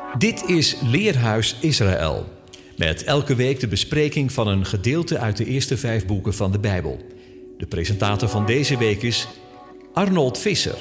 Dit is Leerhuis Israël. Met elke week de bespreking van een gedeelte uit de eerste 5 boeken van de Bijbel. De presentator van deze week is Arnold Visser.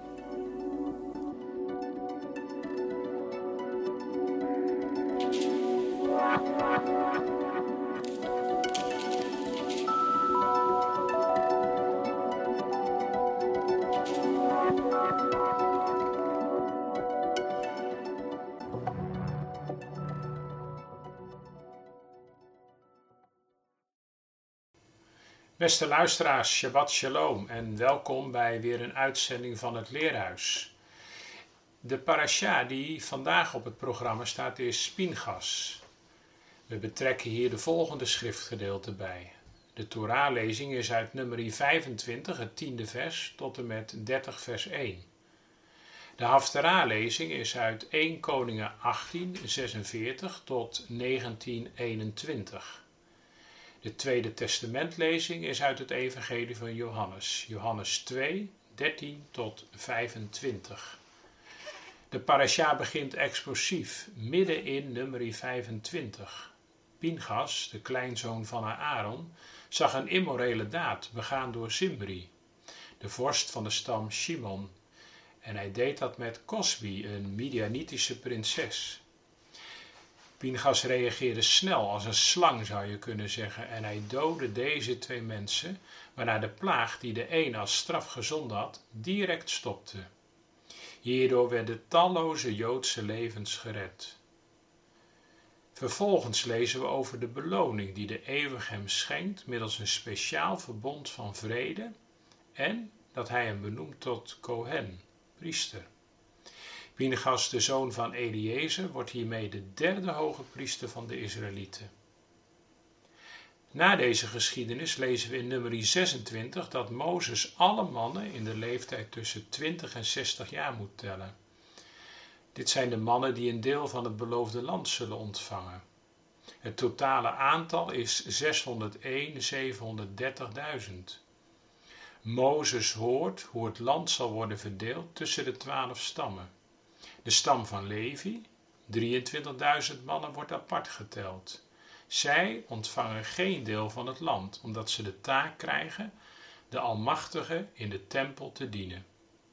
Beste luisteraars, Shabbat Shalom en welkom bij weer een uitzending van het Leerhuis. De parasha die vandaag op het programma staat is Pinchas. We betrekken hier de volgende schriftgedeelte bij. De Torah-lezing is uit Numeri 25, het 10e vers, tot en met 30 vers 1. De Haftarah-lezing is uit 1 Koningen 18, 46 tot 19, 21. De Tweede Testamentlezing is uit het Evangelie van Johannes, Johannes 2, 13 tot 25. De parasha begint explosief, midden in Numeri 25. Pinchas, de kleinzoon van Aaron, zag een immorele daad begaan door Zimri, de vorst van de stam Shimon. En hij deed dat met Cosbi, een Midianitische prinses. Pinchas reageerde snel als een slang, zou je kunnen zeggen, en hij doodde deze 2 mensen, waarna de plaag die de een als straf gezonden had, direct stopte. Hierdoor werden talloze Joodse levens gered. Vervolgens lezen we over de beloning die de eeuwige hem schenkt middels een speciaal verbond van vrede en dat hij hem benoemt tot Kohen, priester. Pinchas, de zoon van Eliezer, wordt hiermee de 3e hoge priester van de Israëlieten. Na deze geschiedenis lezen we in Numeri 26 dat Mozes alle mannen in de leeftijd tussen 20 en 60 jaar moet tellen. Dit zijn de mannen die een deel van het beloofde land zullen ontvangen. Het totale aantal is 601.730.000. Mozes hoort hoe het land zal worden verdeeld tussen de 12 stammen. De stam van Levi, 23.000 mannen, wordt apart geteld. Zij ontvangen geen deel van het land, omdat ze de taak krijgen de Almachtige in de tempel te dienen.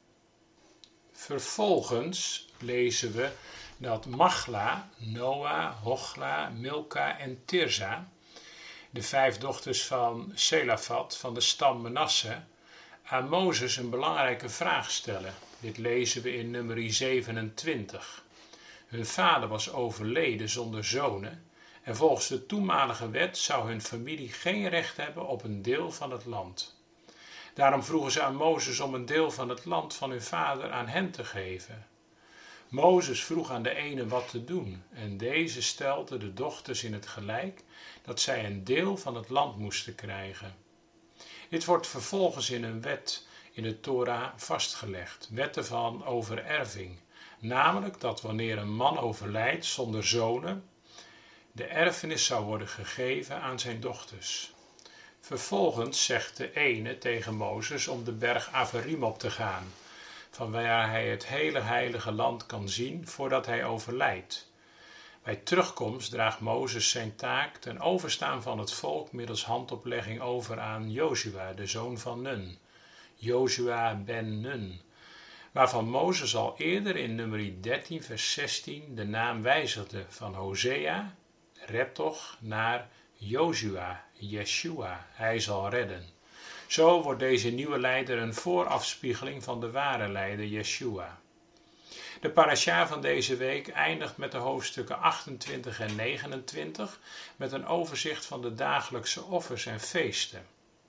Vervolgens lezen we dat Machla, Noah, Hogla, Milka en Tirza, de 5 dochters van Selafat van de stam Manasse, aan Mozes een belangrijke vraag stellen. Dit lezen we in Numeri 27. Hun vader was overleden zonder zonen en volgens de toenmalige wet zou hun familie geen recht hebben op een deel van het land. Daarom vroegen ze aan Mozes om een deel van het land van hun vader aan hen te geven. Mozes vroeg aan de ene wat te doen en deze stelde de dochters in het gelijk dat zij een deel van het land moesten krijgen. Dit wordt vervolgens in een wet in de Torah vastgelegd, wetten van overerving, namelijk dat wanneer een man overlijdt zonder zonen, de erfenis zou worden gegeven aan zijn dochters. Vervolgens zegt de ene tegen Mozes om de berg Avarim op te gaan, van waar hij het hele heilige land kan zien voordat hij overlijdt. Bij terugkomst draagt Mozes zijn taak ten overstaan van het volk middels handoplegging over aan Jozua, de zoon van Nun, Jozua ben Nun, waarvan Mozes al eerder in Numeri 13 vers 16 de naam wijzigde van Hosea, red toch, naar Jozua, Yeshua, hij zal redden. Zo wordt deze nieuwe leider een voorafspiegeling van de ware leider Yeshua. De parasha van deze week eindigt met de hoofdstukken 28 en 29 met een overzicht van de dagelijkse offers en feesten.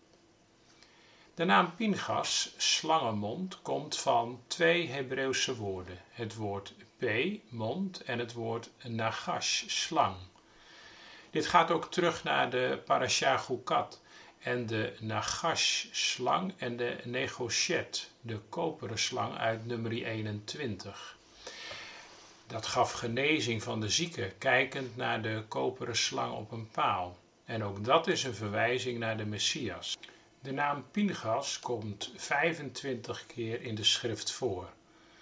De naam Pinchas, slangenmond, komt van 2 Hebreeuwse woorden. Het woord pe, mond, en het woord nagash, slang. Dit gaat ook terug naar de parasha Chukat en de nagash, slang, en de negoshet, de koperen slang uit Numeri 21. Dat gaf genezing van de zieke, kijkend naar de koperen slang op een paal. En ook dat is een verwijzing naar de Messias. De naam Pinchas komt 25 keer in de schrift voor.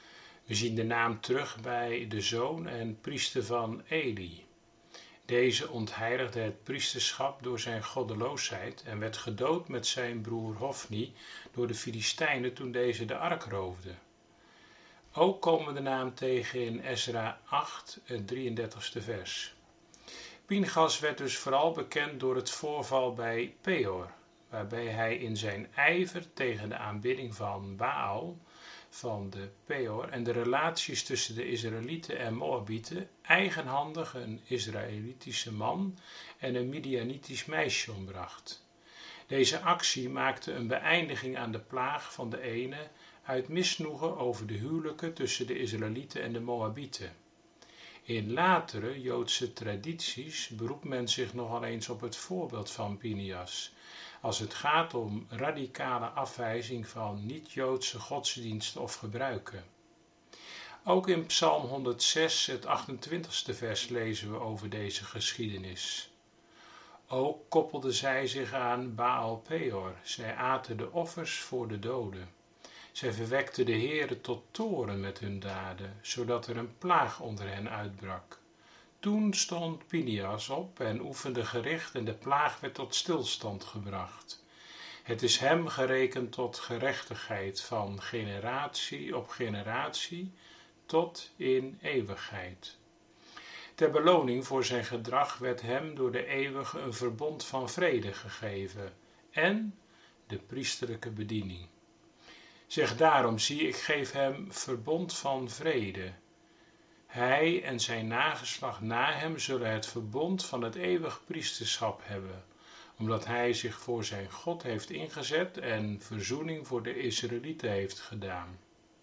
We zien de naam terug bij de zoon en priester van Eli. Deze ontheiligde het priesterschap door zijn goddeloosheid en werd gedood met zijn broer Hofni door de Filistijnen toen deze de ark roofde. Ook komen we de naam tegen in Ezra 8, het 33ste vers. Pinchas werd dus vooral bekend door het voorval bij Peor, waarbij hij in zijn ijver tegen de aanbidding van Baal, van de Peor en de relaties tussen de Israëlieten en Moabieten eigenhandig een Israëlitische man en een Midianitisch meisje ombracht. Deze actie maakte een beëindiging aan de plaag van de ene uit misnoegen over de huwelijken tussen de Israëlieten en de Moabieten. In latere Joodse tradities beroept men zich nogal eens op het voorbeeld van Pinias, als het gaat om radicale afwijzing van niet-Joodse godsdiensten of gebruiken. Ook in Psalm 106, het 28ste vers lezen we over deze geschiedenis. Ook koppelden zij zich aan Baal Peor, zij aten de offers voor de doden. Zij verwekten de Heere tot toorn met hun daden, zodat er een plaag onder hen uitbrak. Toen stond Pinias op en oefende gericht en de plaag werd tot stilstand gebracht. Het is hem gerekend tot gerechtigheid van generatie op generatie tot in eeuwigheid. Ter beloning voor zijn gedrag werd hem door de eeuwige een verbond van vrede gegeven en de priesterlijke bediening. Zeg daarom, zie, ik geef hem verbond van vrede. Hij en zijn nageslacht na hem zullen het verbond van het eeuwig priesterschap hebben, omdat hij zich voor zijn God heeft ingezet en verzoening voor de Israëlieten heeft gedaan.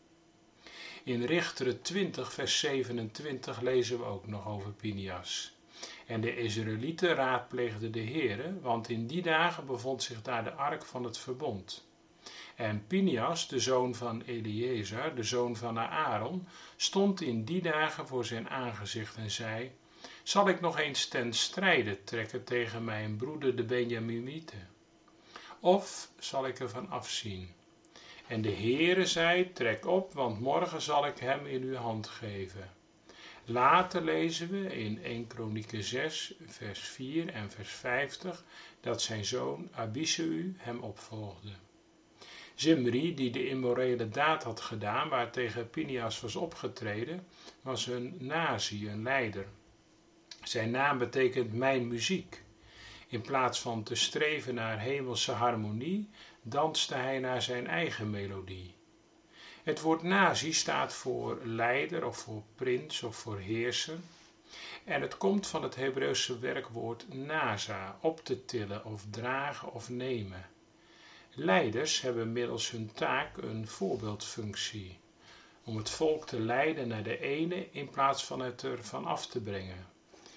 In Richteren 20 vers 27 lezen we ook nog over Pinias. En de Israëlieten raadpleegden de Heere, want in die dagen bevond zich daar de ark van het verbond. En Pinias, de zoon van Eleazar, de zoon van Aaron, stond in die dagen voor zijn aangezicht en zei: Zal ik nog eens ten strijde trekken tegen mijn broeder de Benjaminieten? Of zal ik ervan afzien? En de Heere zei: Trek op, want morgen zal ik hem in uw hand geven. Later lezen we in 1 Kronieken 6, vers 4 en vers 50 dat zijn zoon Abiseu hem opvolgde. Zimri, die de immorele daad had gedaan waartegen Pinias was opgetreden, was een nazi, een leider. Zijn naam betekent mijn muziek. In plaats van te streven naar hemelse harmonie, danste hij naar zijn eigen melodie. Het woord nazi staat voor leider of voor prins of voor heerser. En het komt van het Hebreeuwse werkwoord naza, op te tillen of dragen of nemen. Leiders hebben middels hun taak een voorbeeldfunctie, om het volk te leiden naar de ene in plaats van het er van af te brengen.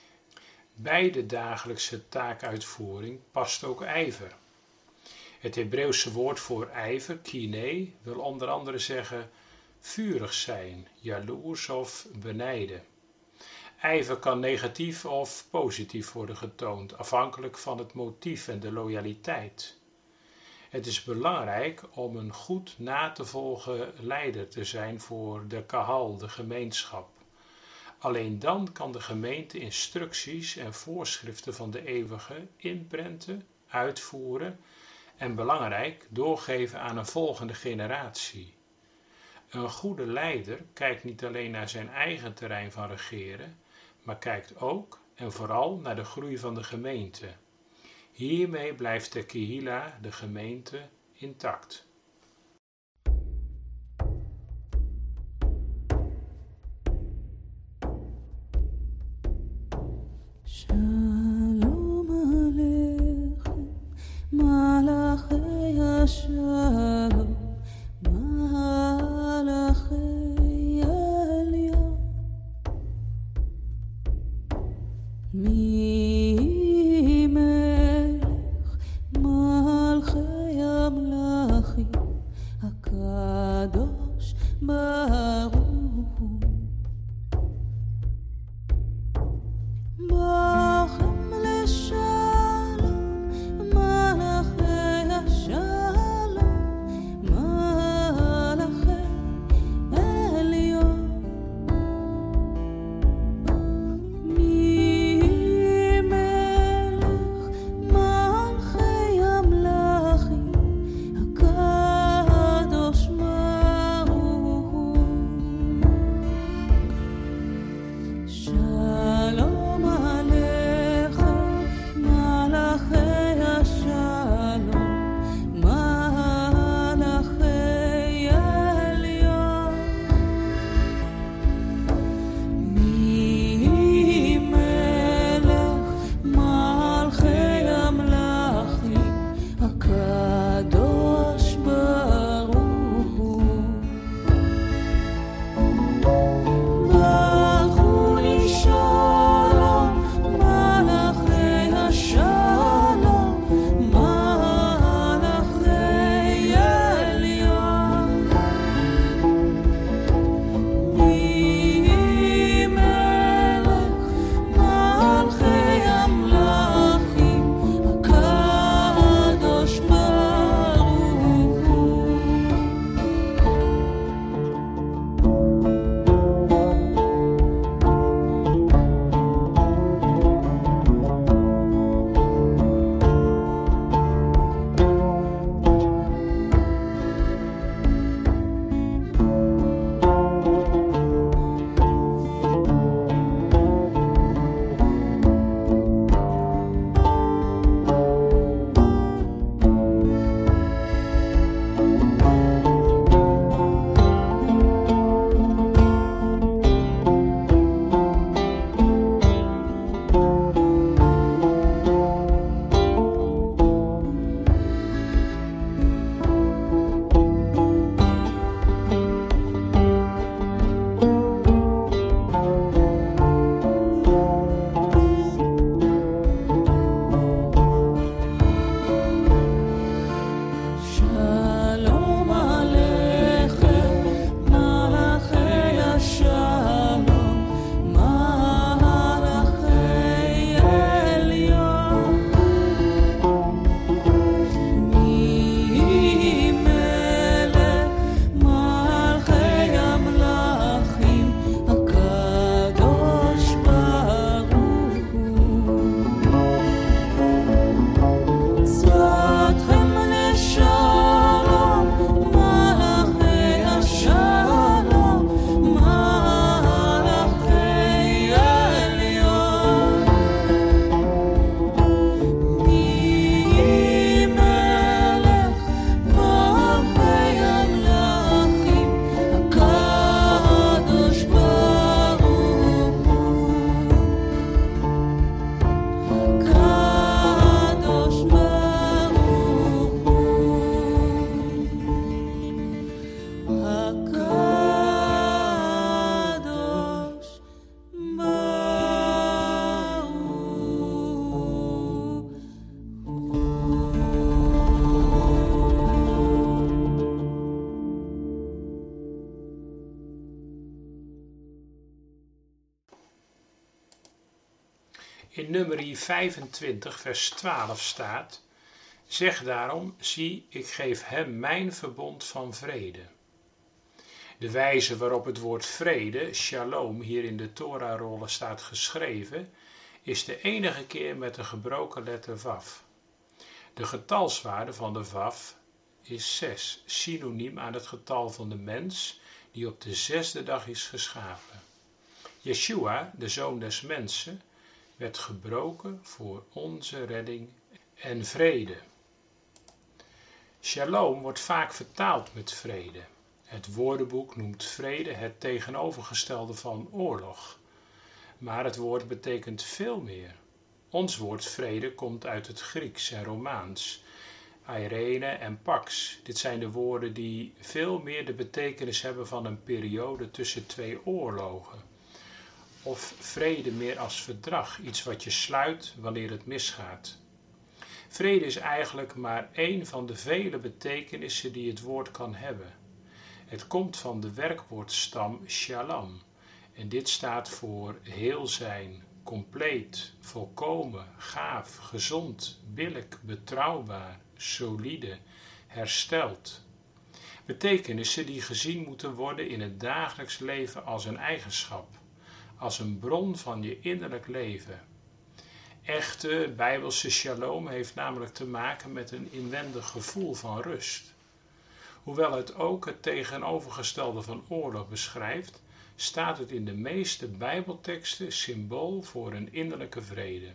Bij de dagelijkse taakuitvoering past ook ijver. Het Hebreeuwse woord voor ijver, kinē, wil onder andere zeggen vurig zijn, jaloers of benijden. Ijver kan negatief of positief worden getoond, afhankelijk van het motief en de loyaliteit. Het is belangrijk om een goed na te volgen leider te zijn voor de kahal, de gemeenschap. Alleen dan kan de gemeente instructies en voorschriften van de eeuwige inprenten, uitvoeren en belangrijk doorgeven aan een volgende generatie. Een goede leider kijkt niet alleen naar zijn eigen terrein van regeren, maar kijkt ook en vooral naar de groei van de gemeente. Hiermee blijft de Kehila, de gemeente, intact. Shalom Aleichem, Malachei Shalom, Malachei Elyon. הקדוש ברוך הוא ברכם לשלום מלאכי השלום מלאכי עליון In Numeri 25 vers 12 staat: zeg daarom, zie, ik geef hem mijn verbond van vrede. De wijze waarop het woord vrede, shalom, hier in de Torahrollen staat geschreven, is de enige keer met de gebroken letter waf. De getalswaarde van de waf is 6, synoniem aan het getal van de mens die op de 6e dag is geschapen. Yeshua, de Zoon des Mensen, werd gebroken voor onze redding en vrede. Shalom wordt vaak vertaald met vrede. Het woordenboek noemt vrede het tegenovergestelde van oorlog. Maar het woord betekent veel meer. Ons woord vrede komt uit het Grieks en Romaans, eirene en pax. Dit zijn de woorden die veel meer de betekenis hebben van een periode tussen twee oorlogen. Of vrede meer als verdrag, iets wat je sluit wanneer het misgaat. Vrede is eigenlijk maar één van de vele betekenissen die het woord kan hebben. Het komt van de werkwoordstam shalom en dit staat voor heel zijn, compleet, volkomen, gaaf, gezond, billijk, betrouwbaar, solide, hersteld. Betekenissen die gezien moeten worden in het dagelijks leven als een eigenschap, als een bron van je innerlijk leven. Echte bijbelse shalom heeft namelijk te maken met een inwendig gevoel van rust. Hoewel het ook het tegenovergestelde van oorlog beschrijft, staat het in de meeste bijbelteksten symbool voor een innerlijke vrede.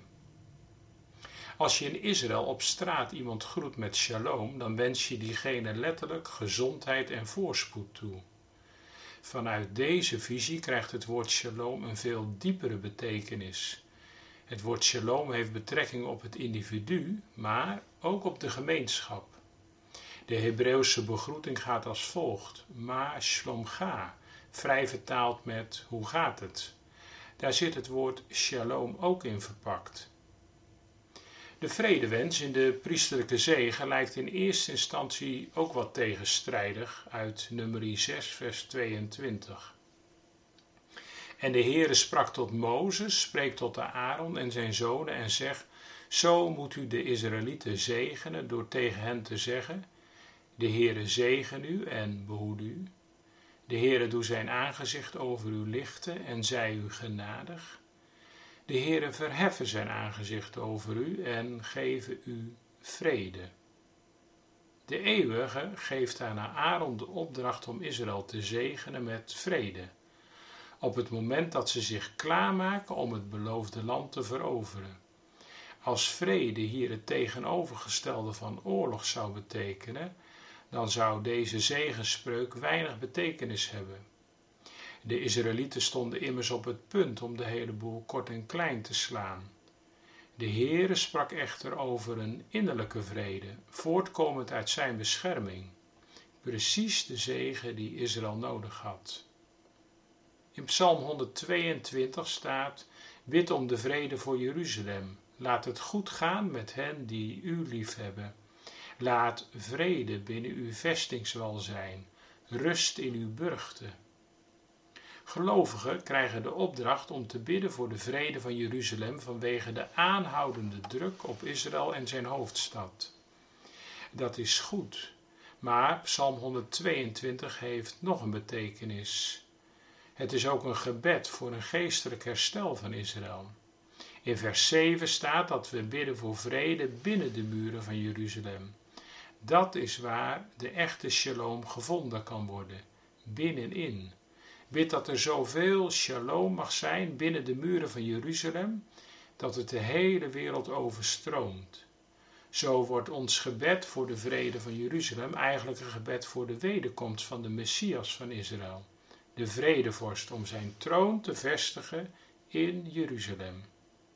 Als je in Israël op straat iemand groet met shalom, dan wens je diegene letterlijk gezondheid en voorspoed toe. Vanuit deze visie krijgt het woord shalom een veel diepere betekenis. Het woord shalom heeft betrekking op het individu, maar ook op de gemeenschap. De Hebreeuwse begroeting gaat als volgt: ma shlomcha, vrij vertaald met hoe gaat het. Daar zit het woord shalom ook in verpakt. De vredewens in de priesterlijke zegen lijkt in eerste instantie ook wat tegenstrijdig uit Numeri 6 vers 22. En de Heere sprak tot Mozes, spreekt tot Aaron en zijn zonen en zegt: zo moet u de Israëlieten zegenen door tegen hen te zeggen: de Heere zegen u en behoed u. De Heere doe zijn aangezicht over u lichten en zij u genadig. De Heere verheffen zijn aangezicht over u en geven u vrede. De Eeuwige geeft aan Aaron de opdracht om Israël te zegenen met vrede, op het moment dat ze zich klaarmaken om het beloofde land te veroveren. Als vrede hier het tegenovergestelde van oorlog zou betekenen, dan zou deze zegenspreuk weinig betekenis hebben. De Israëlieten stonden immers op het punt om de hele boel kort en klein te slaan. De Heere sprak echter over een innerlijke vrede, voortkomend uit zijn bescherming. Precies de zegen die Israël nodig had. In Psalm 122 staat: bid om de vrede voor Jeruzalem. Laat het goed gaan met hen die u liefhebben. Laat vrede binnen uw vestingswal zijn, rust in uw burchten. Gelovigen krijgen de opdracht om te bidden voor de vrede van Jeruzalem vanwege de aanhoudende druk op Israël en zijn hoofdstad. Dat is goed, maar Psalm 122 heeft nog een betekenis. Het is ook een gebed voor een geestelijk herstel van Israël. In vers 7 staat dat we bidden voor vrede binnen de muren van Jeruzalem. Dat is waar de echte shalom gevonden kan worden, binnenin. Bid dat er zoveel shalom mag zijn binnen de muren van Jeruzalem, dat het de hele wereld overstroomt. Zo wordt ons gebed voor de vrede van Jeruzalem eigenlijk een gebed voor de wederkomst van de Messias van Israël, de vredevorst, om zijn troon te vestigen in Jeruzalem.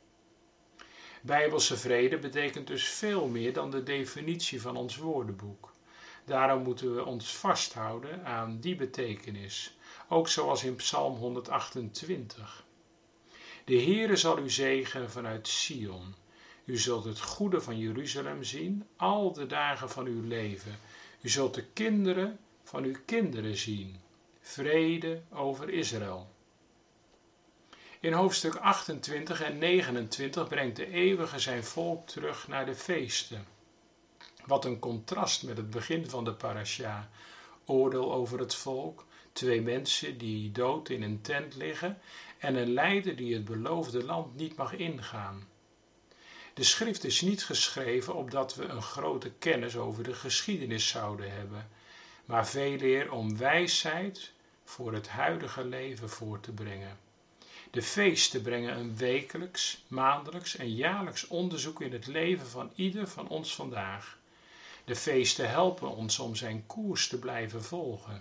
Bijbelse vrede betekent dus veel meer dan de definitie van ons woordenboek. Daarom moeten we ons vasthouden aan die betekenis, ook zoals in Psalm 128. De Heere zal u zegenen vanuit Sion. U zult het goede van Jeruzalem zien, al de dagen van uw leven. U zult de kinderen van uw kinderen zien. Vrede over Israël. In hoofdstuk 28 en 29 brengt de Eeuwige zijn volk terug naar de feesten. Wat een contrast met het begin van de parasha. Oordeel over het volk, 2 mensen die dood in een tent liggen en een leider die het beloofde land niet mag ingaan. De schrift is niet geschreven opdat we een grote kennis over de geschiedenis zouden hebben, maar veeleer om wijsheid voor het huidige leven voor te brengen. De feesten brengen een wekelijks, maandelijks en jaarlijks onderzoek in het leven van ieder van ons vandaag. De feesten helpen ons om zijn koers te blijven volgen.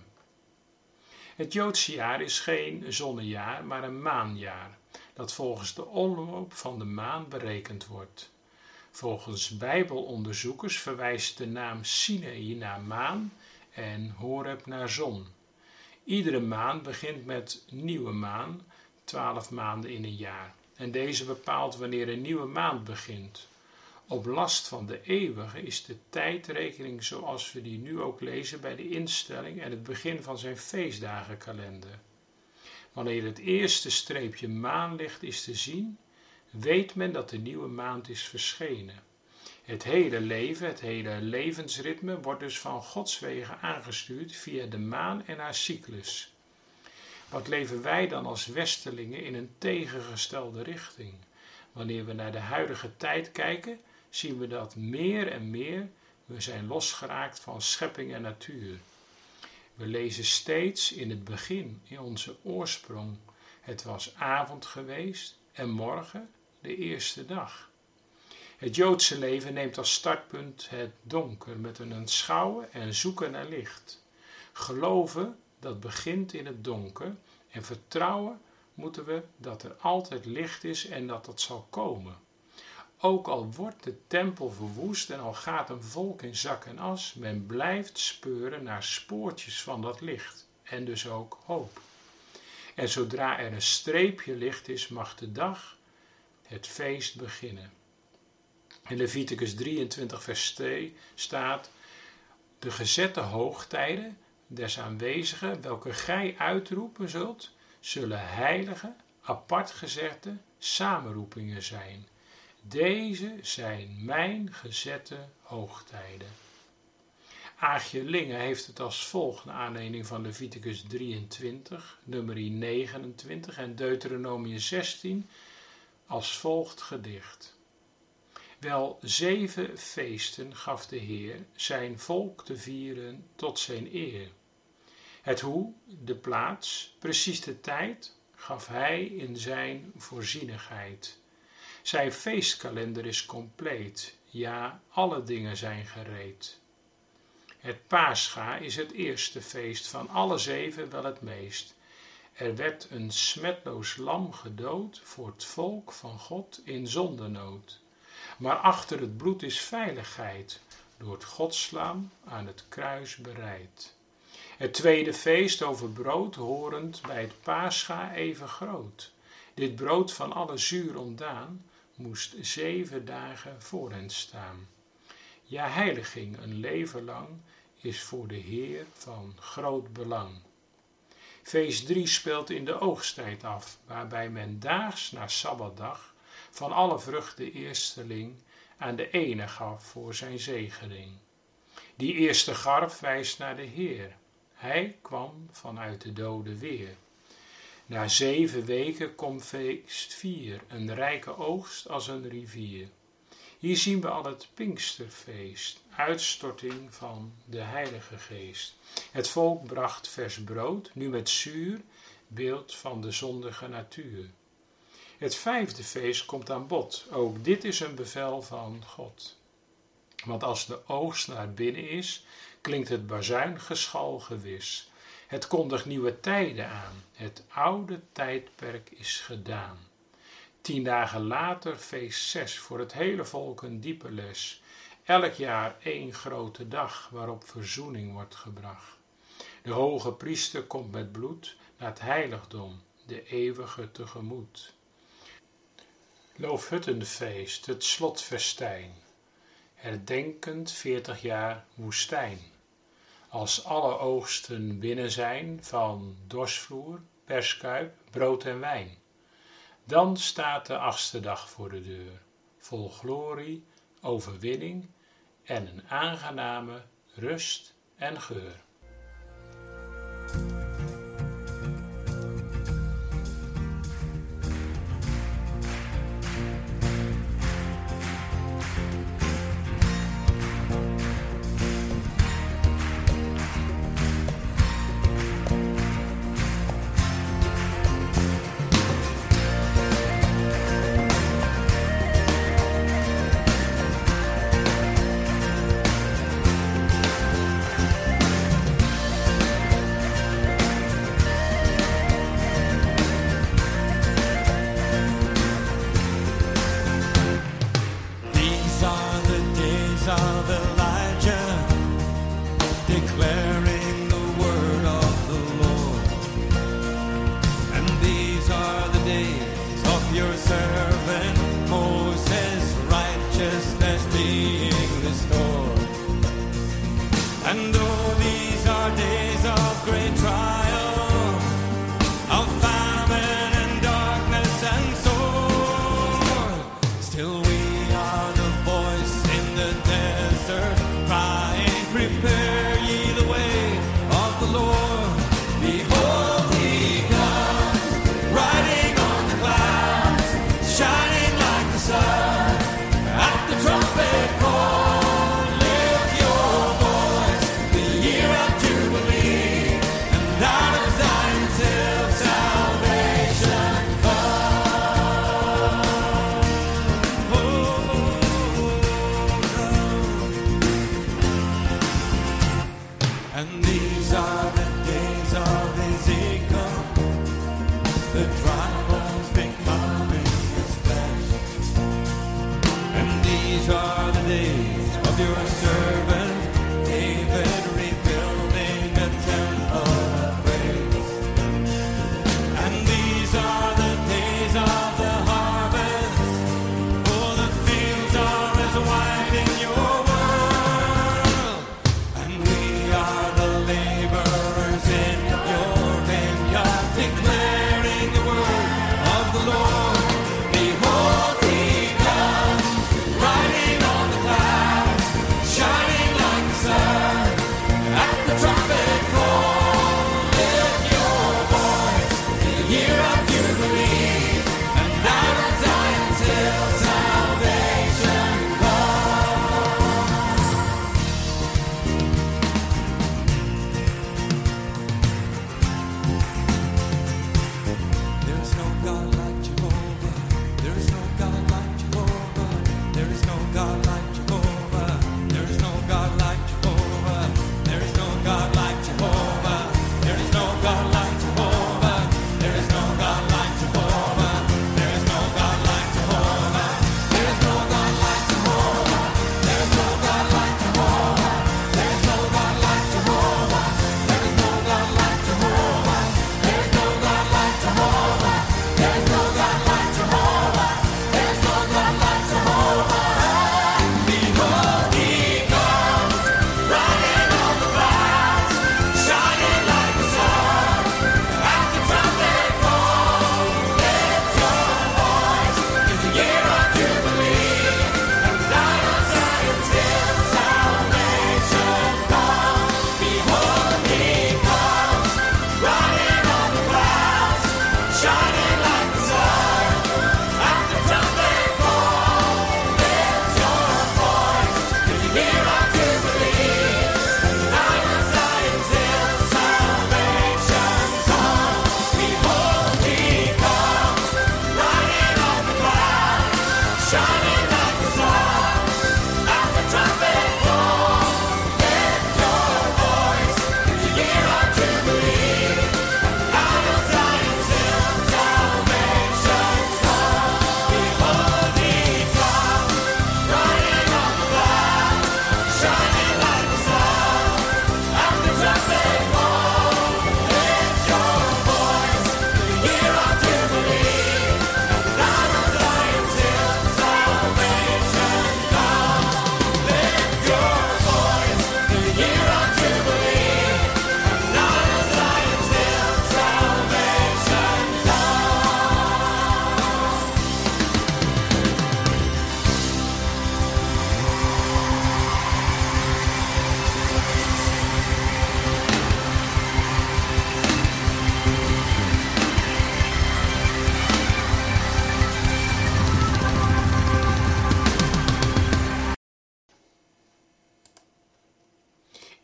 Het Joodse jaar is geen zonnejaar, maar een maanjaar, dat volgens de omloop van de maan berekend wordt. Volgens Bijbelonderzoekers verwijst de naam Sinai naar maan en Horeb naar zon. Iedere maand begint met nieuwe maan, 12 maanden in een jaar. En deze bepaalt wanneer een nieuwe maand begint. Op last van de Eeuwige is de tijdrekening zoals we die nu ook lezen bij de instelling en het begin van zijn feestdagenkalender. Wanneer het eerste streepje maanlicht is te zien, weet men dat de nieuwe maand is verschenen. Het hele leven, het hele levensritme wordt dus van Gods wegen aangestuurd via de maan en haar cyclus. Wat leven wij dan als westerlingen in een tegengestelde richting? Wanneer we naar de huidige tijd kijken, zien we dat meer en meer we zijn losgeraakt van schepping en natuur. We lezen steeds in het begin, in onze oorsprong, het was avond geweest en morgen de eerste dag. Het Joodse leven neemt als startpunt het donker met een aanschouwen en zoeken naar licht. Geloven, dat begint in het donker en vertrouwen moeten we dat er altijd licht is en dat dat zal komen. Ook al wordt de tempel verwoest en al gaat een volk in zak en as, men blijft speuren naar spoortjes van dat licht en dus ook hoop. En zodra er een streepje licht is, mag de dag, het feest beginnen. In Leviticus 23 vers 2 staat: de gezette hoogtijden des aanwezigen, welke gij uitroepen zult, zullen heilige, apart gezette samenroepingen zijn. Deze zijn mijn gezette hoogtijden. Aagje Linge heeft het als volgt naar aanleiding van Leviticus 23, nummerie 29 en Deuteronomium 16 als volgt gedicht. Wel 7 feesten gaf de Heer zijn volk te vieren tot zijn eer. Het hoe, de plaats, precies de tijd, gaf hij in zijn voorzienigheid. Zijn feestkalender is compleet, ja, alle dingen zijn gereed. Het Pascha is het eerste feest, van alle 7 wel het meest. Er werd een smetloos lam gedood voor het volk van God in zondenood. Maar achter het bloed is veiligheid, door het Godslam aan het kruis bereid. Het tweede feest over brood horend bij het Pascha even groot. Dit brood van alle zuur ontdaan, moest 7 dagen voor hen staan. Ja, heiliging een leven lang is voor de Heer van groot belang. Feest 3 speelt in de oogsttijd af, waarbij men daags na Sabbatdag van alle vrucht de eersteling aan de ene gaf voor zijn zegening. Die eerste garf wijst naar de Heer. Hij kwam vanuit de doden weer. Na 7 weken komt feest 4, een rijke oogst als een rivier. Hier zien we al het Pinksterfeest, uitstorting van de Heilige Geest. Het volk bracht vers brood, nu met zuur, beeld van de zondige natuur. Het 5e feest komt aan bod, ook dit is een bevel van God. Want als de oogst naar binnen is, klinkt het bazuingeschal gewis. Het kondigt nieuwe tijden aan, het oude tijdperk is gedaan. 10 dagen later feest 6, voor het hele volk een diepe les. Elk jaar 1 grote dag, waarop verzoening wordt gebracht. De hoge priester komt met bloed naar het heiligdom, de eeuwige tegemoet. Loofhuttenfeest, het slotfestijn, herdenkend 40 jaar woestijn. Als alle oogsten binnen zijn van dorsvloer, perskuip, brood en wijn. Dan staat de 8e dag voor de deur, vol glorie, overwinning en een aangename rust en geur.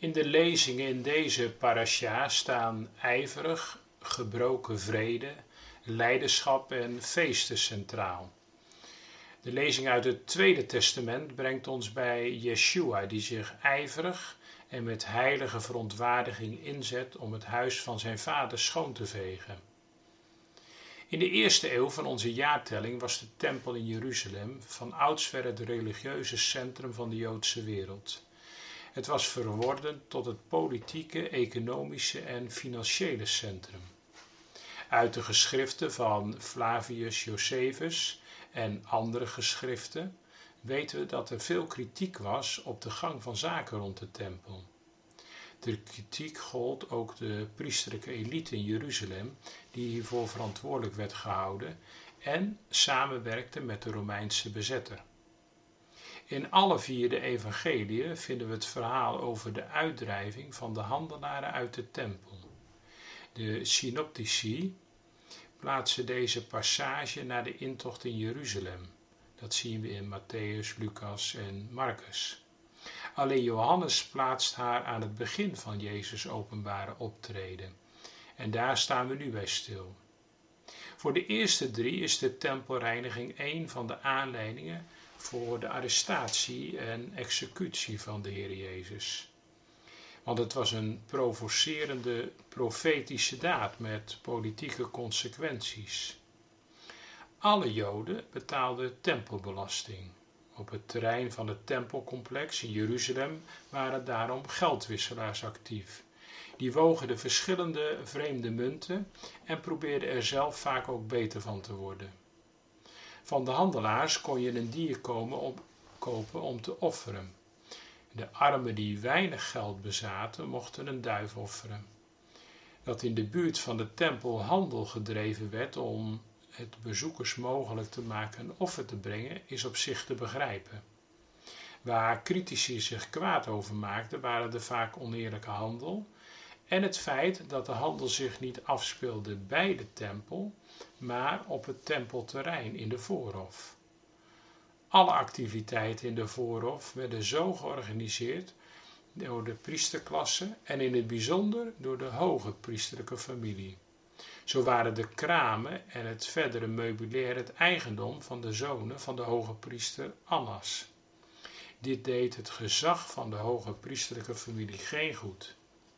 In de lezingen in deze parasha staan ijverig, gebroken vrede, leiderschap en feesten centraal. De lezing uit het Tweede Testament brengt ons bij Yeshua, die zich ijverig en met heilige verontwaardiging inzet om het huis van zijn vader schoon te vegen. In de eerste eeuw van onze jaartelling was de tempel in Jeruzalem van oudsver het religieuze centrum van de Joodse wereld. Het was verworden tot het politieke, economische en financiële centrum. Uit de geschriften van Flavius Josephus en andere geschriften weten we dat er veel kritiek was op de gang van zaken rond de tempel. De kritiek gold ook de priesterlijke elite in Jeruzalem, die hiervoor verantwoordelijk werd gehouden en samenwerkte met de Romeinse bezetter. In alle 4 de evangeliën vinden we het verhaal over de uitdrijving van de handelaren uit de tempel. De synoptici plaatsen deze passage na de intocht in Jeruzalem. Dat zien we in Matthäus, Lucas en Marcus. Alleen Johannes plaatst haar aan het begin van Jezus' openbare optreden. En daar staan we nu bij stil. Voor de eerste 3 is de tempelreiniging een van de aanleidingen voor de arrestatie en executie van de Heer Jezus. Want het was een provocerende profetische daad met politieke consequenties. Alle Joden betaalden tempelbelasting. Op het terrein van het tempelcomplex in Jeruzalem waren daarom geldwisselaars actief. Die wogen de verschillende vreemde munten en probeerden er zelf vaak ook beter van te worden. Van de handelaars kon je een dier kopen om te offeren. De armen die weinig geld bezaten, mochten een duif offeren. Dat in de buurt van de tempel handel gedreven werd om het bezoekers mogelijk te maken een offer te brengen, is op zich te begrijpen. Waar critici zich kwaad over maakten, waren de vaak oneerlijke handel en het feit dat de handel zich niet afspeelde bij de tempel, maar op het tempelterrein in de voorhof. Alle activiteiten in de voorhof werden zo georganiseerd door de priesterklasse en in het bijzonder door de hoge priesterlijke familie. Zo waren de kramen en het verdere meubilair het eigendom van de zonen van de hoge priester Annas. Dit deed het gezag van de hoge priesterlijke familie geen goed.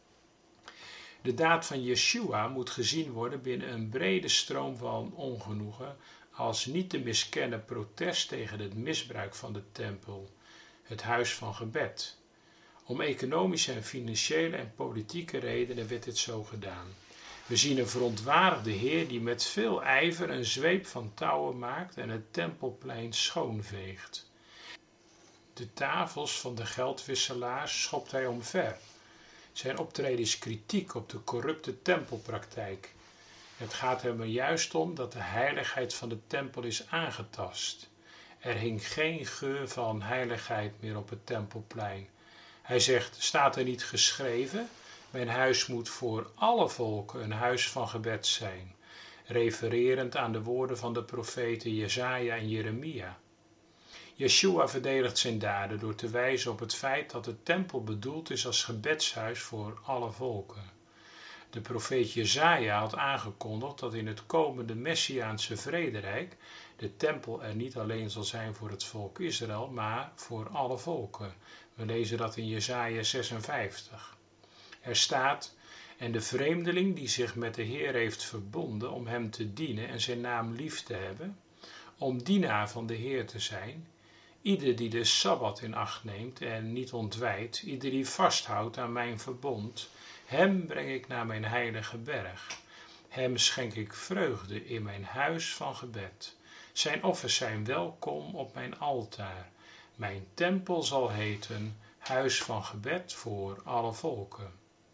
De daad van Yeshua moet gezien worden binnen een brede stroom van ongenoegen als niet te miskennen protest tegen het misbruik van de tempel, het huis van gebed. Om economische en financiële en politieke redenen werd dit zo gedaan. We zien een verontwaardigde Heer die met veel ijver een zweep van touwen maakt en het tempelplein schoonveegt. De tafels van de geldwisselaars schopt hij omver. Zijn optreden is kritiek op de corrupte tempelpraktijk. Het gaat hem er juist om dat de heiligheid van de tempel is aangetast. Er hing geen geur van heiligheid meer op het tempelplein. Hij zegt, staat er niet geschreven, mijn huis moet voor alle volken een huis van gebed zijn, refererend aan de woorden van de profeten Jesaja en Jeremia. Yeshua verdedigt zijn daden door te wijzen op het feit dat de tempel bedoeld is als gebedshuis voor alle volken. De profeet Jesaja had aangekondigd dat in het komende Messiaanse vrederijk de tempel er niet alleen zal zijn voor het volk Israël, maar voor alle volken. We lezen dat in Jesaja 56. Er staat, en de vreemdeling die zich met de Heer heeft verbonden om hem te dienen en zijn naam lief te hebben, om dienaar van de Heer te zijn, ieder die de Sabbat in acht neemt en niet ontwijdt, ieder die vasthoudt aan mijn verbond, hem breng ik naar mijn heilige berg. Hem schenk ik vreugde in mijn huis van gebed. Zijn offers zijn welkom op mijn altaar. Mijn tempel zal heten huis van gebed voor alle volken.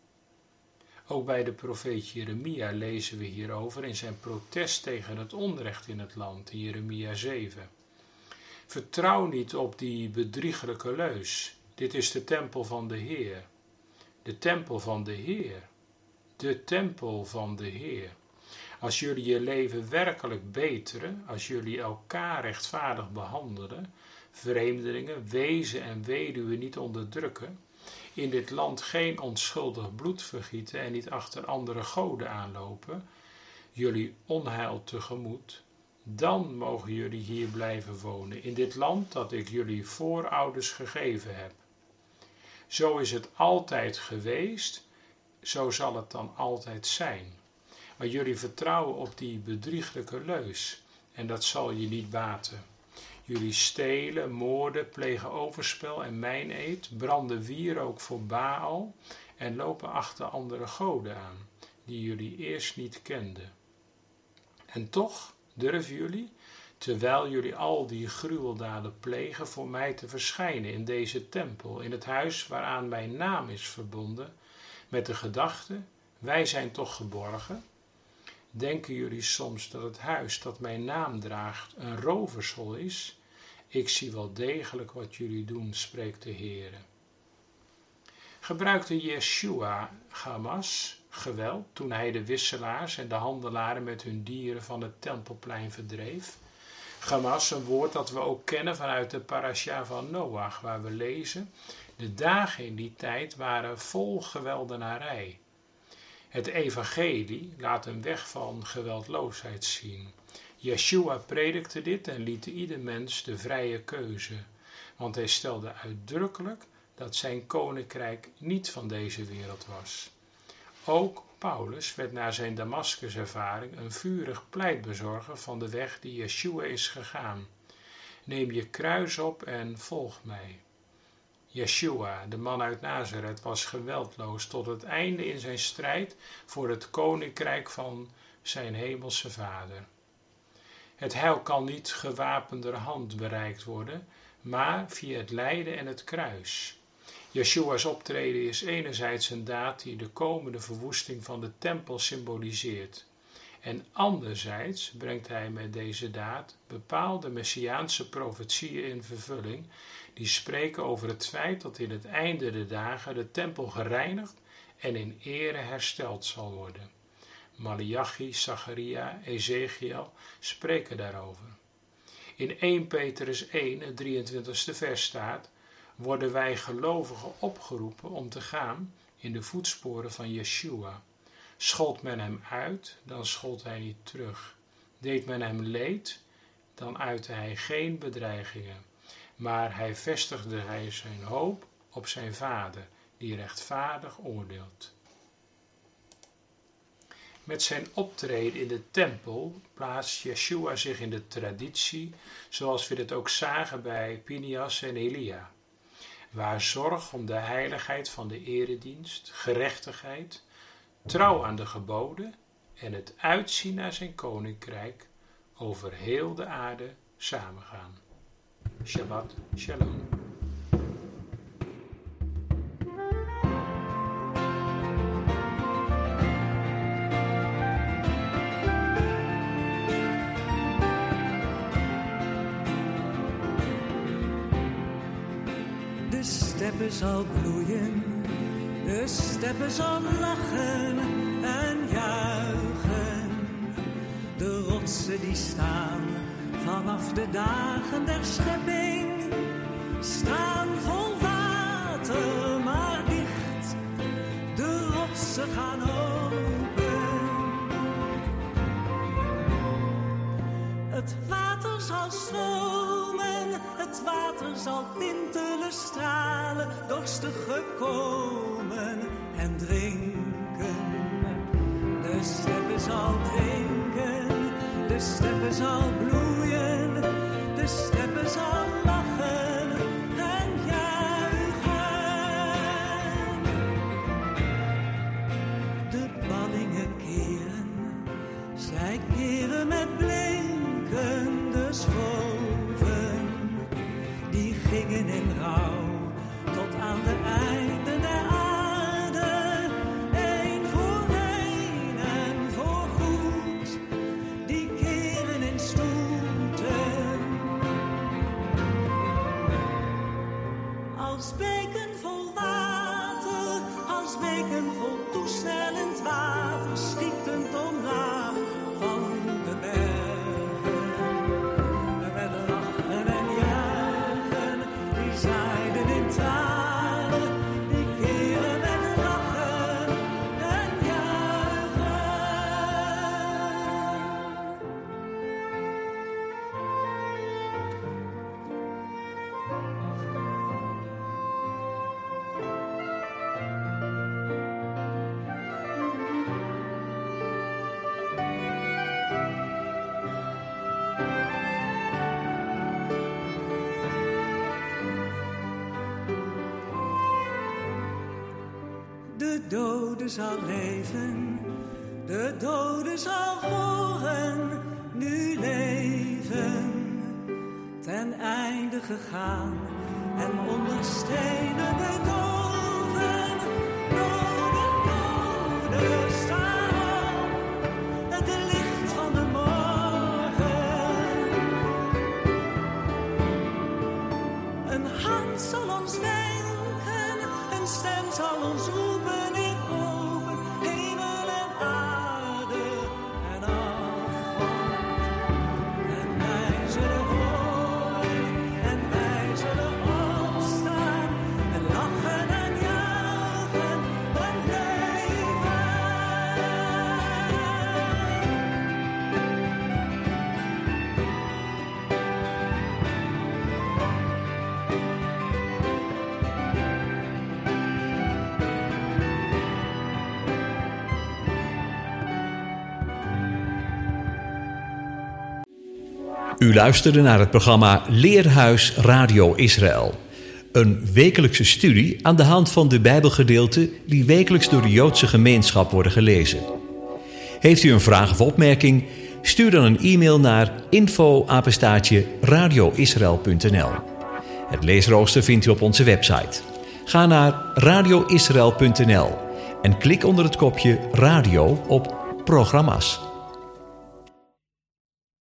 Ook bij de profeet Jeremia lezen we hierover in zijn protest tegen het onrecht in het land, in Jeremia 7. Vertrouw niet op die bedriegelijke leus. Dit is de tempel van de Heer. De tempel van de Heer. De tempel van de Heer. Als jullie je leven werkelijk beteren, als jullie elkaar rechtvaardig behandelen, vreemdelingen, wezen en weduwen niet onderdrukken, in dit land geen onschuldig bloed vergieten en niet achter andere goden aanlopen, jullie onheil tegemoet, dan mogen jullie hier blijven wonen, in dit land dat ik jullie voorouders gegeven heb. Zo is het altijd geweest, zo zal het dan altijd zijn. Maar jullie vertrouwen op die bedrieglijke leus, en dat zal je niet baten. Jullie stelen, moorden, plegen overspel en mijneed, branden wierook voor Baal en lopen achter andere goden aan, die jullie eerst niet kenden. En toch durven jullie, terwijl jullie al die gruweldaden plegen, voor mij te verschijnen in deze tempel, in het huis waaraan mijn naam is verbonden, met de gedachte, wij zijn toch geborgen? Denken jullie soms dat het huis dat mijn naam draagt een rovershol is? Ik zie wel degelijk wat jullie doen, spreekt de Heere. Gebruikte Yeshua Hamas geweld toen hij de wisselaars en de handelaren met hun dieren van het tempelplein verdreef? Hamas, een woord dat we ook kennen vanuit de parasha van Noach, waar we lezen: de dagen in die tijd waren vol geweldenarij. Het evangelie laat een weg van geweldloosheid zien. Yeshua predikte dit en liet ieder mens de vrije keuze, want hij stelde uitdrukkelijk dat zijn koninkrijk niet van deze wereld was. Ook Paulus werd na zijn Damaskuservaring een vurig pleitbezorger van de weg die Yeshua is gegaan. Neem je kruis op en volg mij. Yeshua, de man uit Nazareth, was geweldloos tot het einde in zijn strijd voor het koninkrijk van zijn hemelse Vader. Het heil kan niet gewapenderhand bereikt worden, maar via het lijden en het kruis. Yeshua's optreden is enerzijds een daad die de komende verwoesting van de tempel symboliseert, en anderzijds brengt hij met deze daad bepaalde messiaanse profetieën in vervulling, die spreken over het feit dat in het einde der dagen de tempel gereinigd en in ere hersteld zal worden. Malachi, Zacharia, Ezekiel spreken daarover. In 1 Petrus 1, het 23e vers staat: worden wij gelovigen opgeroepen om te gaan in de voetsporen van Yeshua. Schold men hem uit, dan schold hij niet terug. Deed men hem leed, dan uitte hij geen bedreigingen. Maar hij vestigde zijn hoop op zijn Vader, die rechtvaardig oordeelt. Met zijn optreden in de tempel plaatst Yeshua zich in de traditie, zoals we dit ook zagen bij Pinias en Elia, waar zorg om de heiligheid van de eredienst, gerechtigheid, trouw aan de geboden en het uitzien naar zijn koninkrijk over heel de aarde samengaan. Shabbat Shalom. De steppen zal bloeien, de steppen zal lachen en juichen. De rotsen die staan vanaf de dagen der schepping, staan vol water maar dicht. De rotsen gaan open. Het water zal stromen, het water zal tintelen, stralen, dorstig komen en drinken. De steppen zal drinken, de steppen zal bloeien, de steppen zal lachen en juichen. De ballingen keren, zij keren met blinkende schoven. Die gingen in rouw tot aan de einden der aarde. Eén voor één en voor goed. Die keren in stoel De dode zal leven, de dode zal horen, nu leven. Ten einde gegaan en onder stenen bedoven. Dode, dode, sta op, het licht van de morgen. Een hand zal ons wenken, een stem zal ons roepen in open, hemel en aarde en afgrond. En wij zullen horen en wij zullen opstaan en lachen en juichen en leven. U luisterde naar het programma Leerhuis Radio Israël. Een wekelijkse studie aan de hand van de Bijbelgedeelten die wekelijks door de Joodse gemeenschap worden gelezen. Heeft u een vraag of opmerking? Stuur dan een e-mail naar info@radioisrael.nl. Het leesrooster vindt u op onze website. Ga naar radioisrael.nl en klik onder het kopje Radio op Programma's.